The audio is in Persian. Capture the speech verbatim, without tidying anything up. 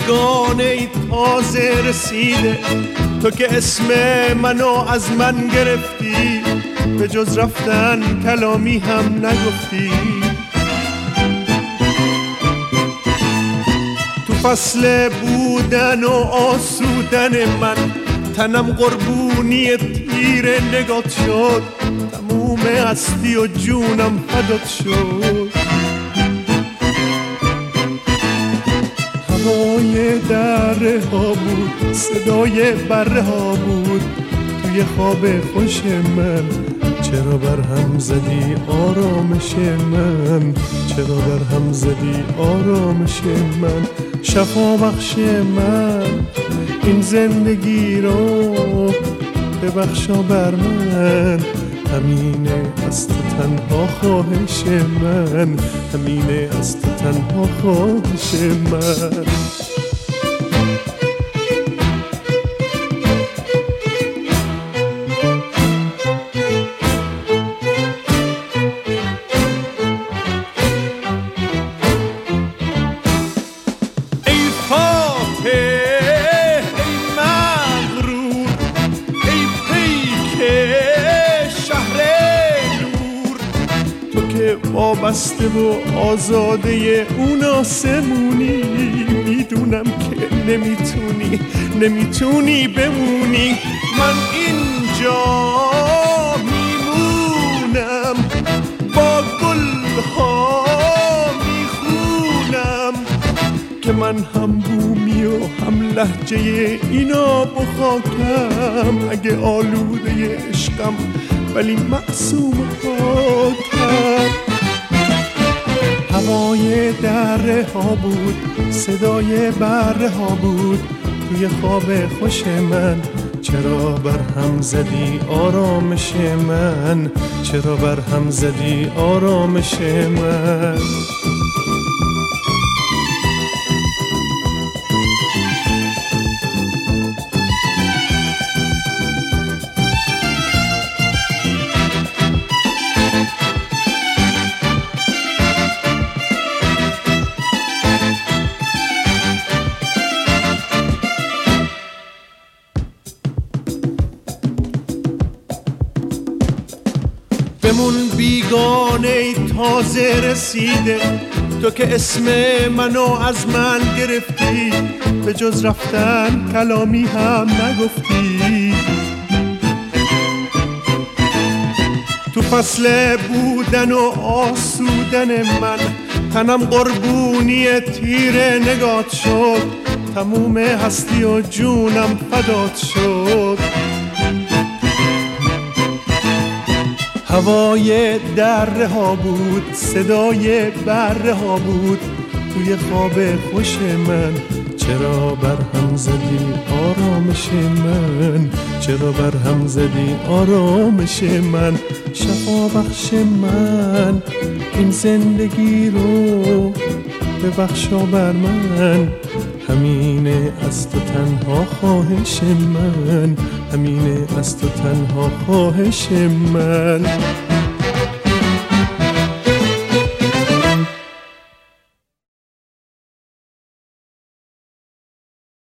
بیگانه ای تازه رسیده، تو که اسم منو از من گرفتی، به جز رفتن کلامی هم نگفتی. تو فصل بودن و آسودن من، تنم قربونی تیر نگات شد، تموم هستی و جونم فدات شد. هوای دره ها بود، صدای بره ها بود، توی خواب خوش من. چرا بر هم زدی آرامش من، چرا بر هم زدی آرامش من. شفا بخش من، این زندگی رو ببخشا بر من. همینه از تو تنها خواهش من، همینه از تو تنها خواهش من. وابسته و آزاده اون آسمونی، میدونم که نمیتونی نمیتونی بمونی. من اینجا میمونم، با گلها میخونم که من هم بومی و هم لهجه اینا بخاکم. اگه آلوده عشقم ولی معصوم پاکم. هوای دره ها بود، صدای بره ها بود، توی خواب خوش من. چرا بر هم زدی آرامش من، چرا بر هم زدی آرامش من. بمون بیگانه ای تازه رسیده، تو که اسم منو از من گرفتی، به جز رفتن کلامی هم نگفتی. تو فصل بودن و آسودن من، تنم قربونی تیر نگات شد، تموم هستی و جونم فدات شد. هوای دره ها بود، صدای بره ها بود، توی خواب خوش من. چرا بر هم زدی آرامش من، چرا بر هم زدی آرامش من. شفا بخش من، این زندگی رو ببخشا بر من. همینه از تو تنها خواهش من، همینه از تو تنها خواهش من.